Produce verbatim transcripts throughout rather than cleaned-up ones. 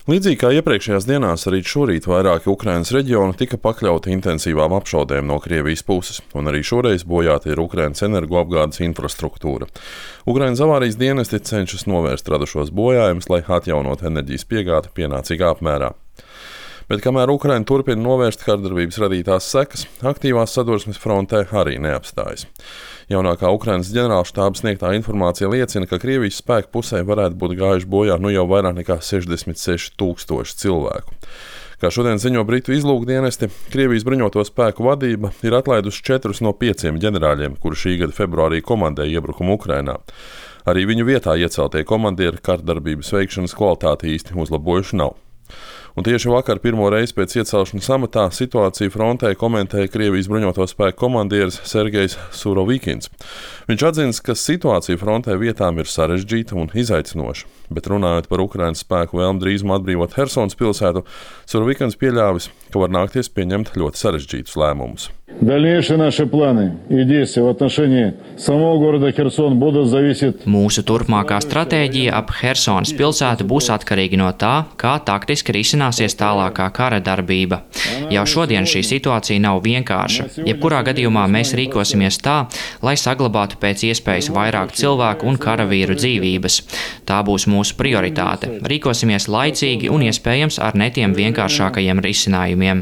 Līdzīgi kā iepriekšējās dienās, arī šorīt vairāki Ukrainas reģioni tika pakļauti intensīvām apšaudēm no Krievijas puses, un arī šoreiz bojāta ir Ukrainas energoapgādes infrastruktūra. Ukrainas avārijas dienesti cenšas novērst radušos bojājumus, lai atjaunotu enerģijas piegādi pienācīgā apmērā. Bet kamēr Ukraina turpina novērst kardarbības radītās sekas, aktīvās sadursmes frontē arī neapstājas. Jaunākā Ukrainas ģenerālštāba sniegtā informācija liecina, ka Krievijas spēku pusē varētu būt gājuši bojā nu jau vairāk nekā sešdesmit seši tūkstoši cilvēku. Kā šodien ziņo Britu izlūkdienesti, Krievijas bruņoto spēku vadība ir atlaidusi četrus no pieciem ģenerāļiem, kuri šī gada februārī komandēja iebrukumu Ukrainā. Arī viņu vietā ieceltie komandieri kardarbības veikšanas kvalitāti īsti uzlabojuši nav. Un tieši vakar pirmo reizi pēc iecelšanas amatā situāciju frontē komentēja Krievijas bruņoto spēku komandieris Sergejs Surovikins. Viņš atzīst, ka situācija frontē vietām ir sarežģīta un izaicinoša, bet runājot par Ukrainas spēku vēlmi drīzumā atbrīvot Hersonas pilsētu, Surovikins pieļāvis, ka var nākties pieņemt ļoti sarežģītus lēmumus. Дальнейшие наши планы и действия в отношении самого города Херсон будут зависеть. Mūsu turpmākā stratēģija ap Hersonas pilsētu būs atkarīga no tā, kā taktiski risināsies tālākā kara darbība. Jau šodien šī situācija nav vienkārša. Jebkurā gadījumā mēs rīkosimies tā, lai saglabātu pēc iespējas vairāk cilvēku un karavīru dzīvības. Tā būs mūsu prioritāte. Rīkosimies laicīgi un iespējams ar netiem vienkāršākajiem risinājumiem.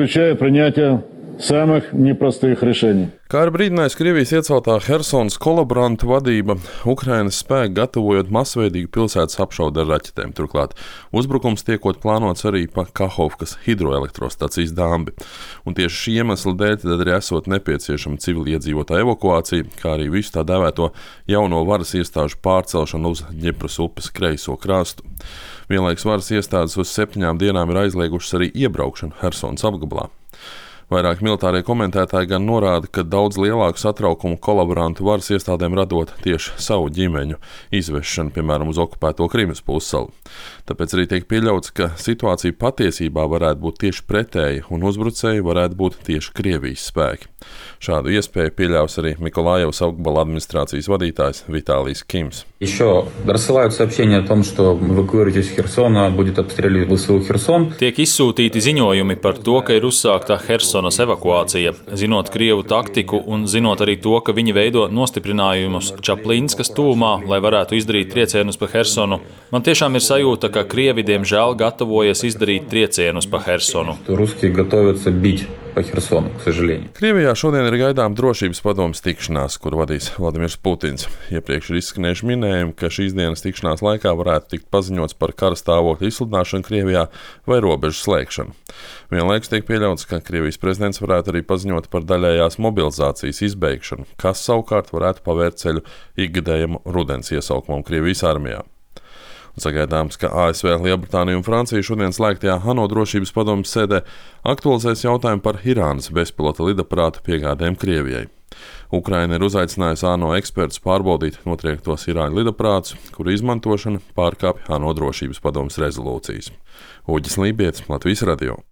Самых непростых решений. Kā ar brīdinājis Krievijas ieceltā Hersonas kolaborantu vadība, Ukrainas spēki gatavojot masveidīgu pilsētas apšaudi ar raķetēm. Turklāt uzbrukums tiekot plānots arī pa Kahovkas hidroelektrostacijas dambi. Un tieši šī iemesla dēļ tad arī esot nepieciešama civiliedzīvotāju evakuācija, kā arī visu tā dēvēto jauno varas iestāžu pārcelšanu uz Ņepras upes kreiso krastu. Vienlaikus varas iestādes uz septiņām dienām ir aizliegušas arī iebraukšanu Hersonas apgabalā. Vairāk militārie komentētāji gan norāda, ka daudz lielāku satraukumu kolaborantu varas iestādēm radot tieši savu ģimeņu izvešanu, piemēram, uz okupēto Krimas pussalu. Tāpēc arī tiek pieļauts, ka situācija patiesībā varētu būt tieši pretēja un uzbrucēji varētu būt tieši Krievijas spēki. Šādu iespēju pieļaus arī Mikolājevas apgabala administrācijas vadītājs Vitālijs Kims. Еще рассылают сообщения о том, что эвакуируйтесь из Херсона, будет обстреливать ВСУ Херсон. Tiek izsūtīti ziņojumi par to, ka ir uzsākta Hersonas evakuācija. Zinot Krievu taktiku un zinot arī to, ka viņi veido nostiprinājumus Čaplīnskas tūmā, lai varētu izdarīt triecienus pa Hersonu, man tiešām ir sajūta, ka Krievi diemžēl gatavojas izdarīt triecienus pa Hersonu. Русские готовятся бить по Херсону, к сожалению. Krievijā šodien ir gaidām drošības padomes tikšanās, kur vadīs Vladimirs Putins. Iepriekš ir izskanējuši minējumi, ka šīs dienas tikšanās laikā varētu tikt paziņots par kara stāvokļa izsludināšanu Krievijā vai robežu slēgšanu. Vienlaikus tiek pieļauts, ka Krievijas prezidents varētu arī paziņot par daļējās mobilizācijas izbeigšanu, kas savukārt varētu pavērt ceļu ikgadējam rudens iesaukumam Krievijas armijā. Un sagaidāms, ka A S V, Lielbritānija un Francija šodien slēgtajā ANO drošības padomes sēdē aktualizēs jautājumu par Irānas bezpilota lidaparātu piegādēm Krievijai. Ukraina ir uzaicinājusi ANO ekspertus pārbaudīt notriektos Irāņu lidaparātus, kuru izmantošana pārkāpj ANO drošības padomes rezolūcijas. Uģis Lībietis, Latvijas radio.